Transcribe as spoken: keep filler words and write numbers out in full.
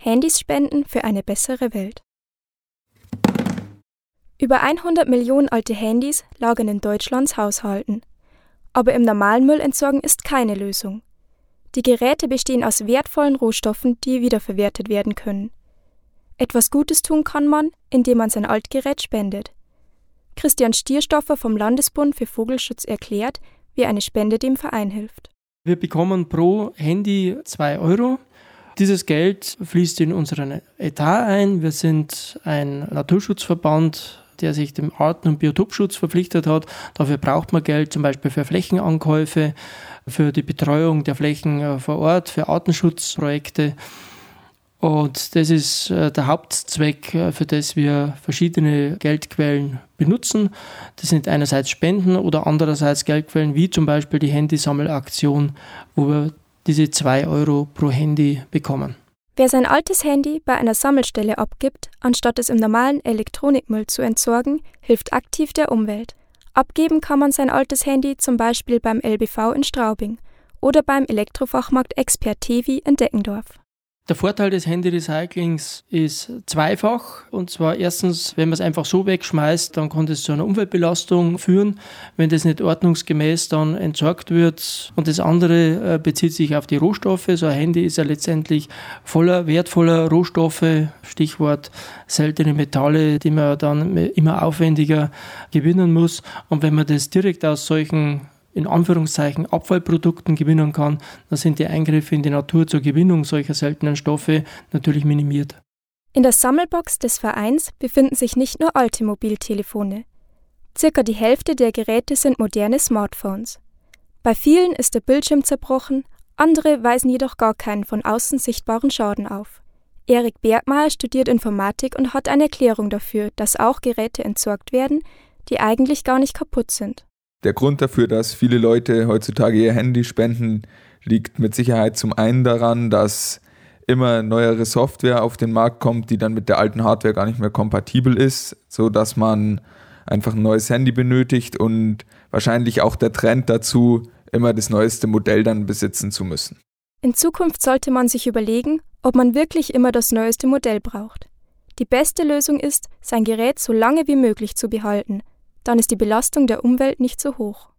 Handys spenden für eine bessere Welt. Über hundert Millionen alte Handys lagern in Deutschlands Haushalten. Aber im normalen Müllentsorgen ist keine Lösung. Die Geräte bestehen aus wertvollen Rohstoffen, die wiederverwertet werden können. Etwas Gutes tun kann man, indem man sein Altgerät spendet. Christian Stierstoffer vom Landesbund für Vogelschutz erklärt, wie eine Spende dem Verein hilft. Wir bekommen pro Handy zwei Euro. Dieses Geld fließt in unseren Etat ein. Wir sind ein Naturschutzverband, der sich dem Arten- und Biotopschutz verpflichtet hat. Dafür braucht man Geld, zum Beispiel für Flächenankäufe, für die Betreuung der Flächen vor Ort, für Artenschutzprojekte. Und das ist der Hauptzweck, für das wir verschiedene Geldquellen benutzen. Das sind einerseits Spenden oder andererseits Geldquellen, wie zum Beispiel die Handysammelaktion, wo wir diese zwei Euro pro Handy bekommen. Wer sein altes Handy bei einer Sammelstelle abgibt, anstatt es im normalen Elektronikmüll zu entsorgen, hilft aktiv der Umwelt. Abgeben kann man sein altes Handy zum Beispiel beim L B V in Straubing oder beim Elektrofachmarkt Expert Tevi in Deckendorf. Der Vorteil des Handyrecyclings ist zweifach. Und zwar erstens, wenn man es einfach so wegschmeißt, dann kann das zu einer Umweltbelastung führen, wenn das nicht ordnungsgemäß dann entsorgt wird. Und das andere äh, bezieht sich auf die Rohstoffe. So ein Handy ist ja letztendlich voller wertvoller Rohstoffe, Stichwort seltene Metalle, die man dann immer aufwendiger gewinnen muss. Und wenn man das direkt aus solchen in Anführungszeichen Abfallprodukten gewinnen kann, dann sind die Eingriffe in die Natur zur Gewinnung solcher seltenen Stoffe natürlich minimiert. In der Sammelbox des Vereins befinden sich nicht nur alte Mobiltelefone. Circa die Hälfte der Geräte sind moderne Smartphones. Bei vielen ist der Bildschirm zerbrochen, andere weisen jedoch gar keinen von außen sichtbaren Schaden auf. Erik Bergmeier studiert Informatik und hat eine Erklärung dafür, dass auch Geräte entsorgt werden, die eigentlich gar nicht kaputt sind. Der Grund dafür, dass viele Leute heutzutage ihr Handy spenden, liegt mit Sicherheit zum einen daran, dass immer neuere Software auf den Markt kommt, die dann mit der alten Hardware gar nicht mehr kompatibel ist, sodass man einfach ein neues Handy benötigt und wahrscheinlich auch der Trend dazu, immer das neueste Modell dann besitzen zu müssen. In Zukunft sollte man sich überlegen, ob man wirklich immer das neueste Modell braucht. Die beste Lösung ist, sein Gerät so lange wie möglich zu behalten. Dann ist die Belastung der Umwelt nicht so hoch.